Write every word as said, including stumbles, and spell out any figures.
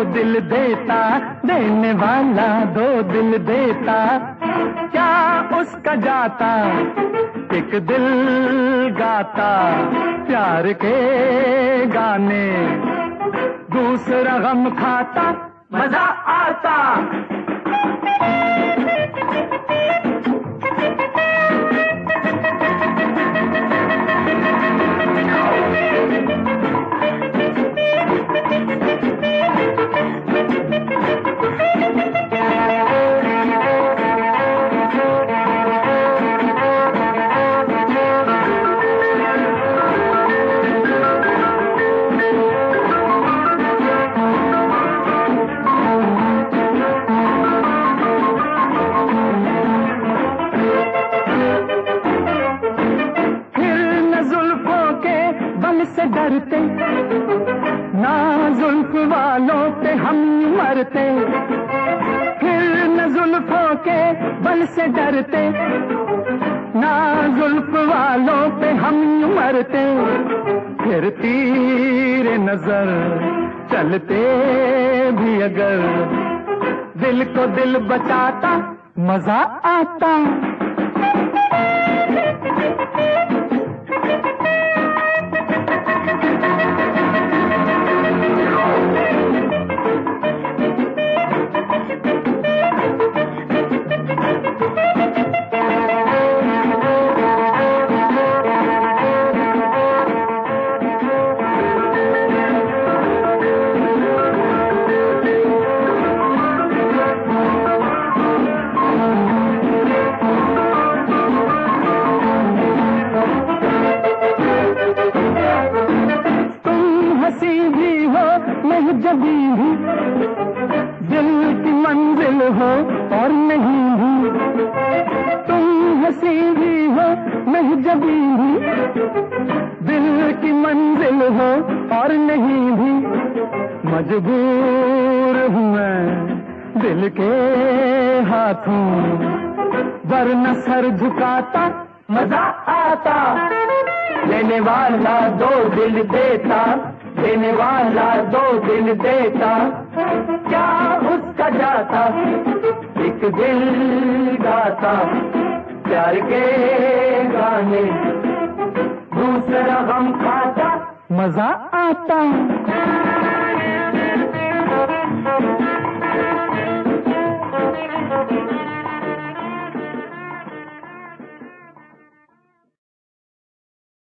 दिल देता, देने वाला दो दिल देता, क्या उसका जाता, एक दिल गाता प्यार के गाने, दूसरा गम खाता मजा आता। से डरते ना जुल्फ वालों पे हम मरते, फिर न जुल्फों के बल से डरते, ना जुल्फ वालों पे हम मरते, फिर तीर नजर चलते भी अगर, दिल को दिल बचाता मजा आता। जबी भी दिल की मंजिल हो और नहीं भी, तुम हंसी भी हो मैं जबी भी दिल की मंजिल हो और नहीं भी, मजबूर हूँ मैं दिल के हाथों, वरना सर झुकाता मजा आता। लेने वाला दो दिल देता, देने वाला दो दिल देता, क्या उसका जाता, एक दिल गाता प्यार के गाने, दूसरा गम खाता मजा आता।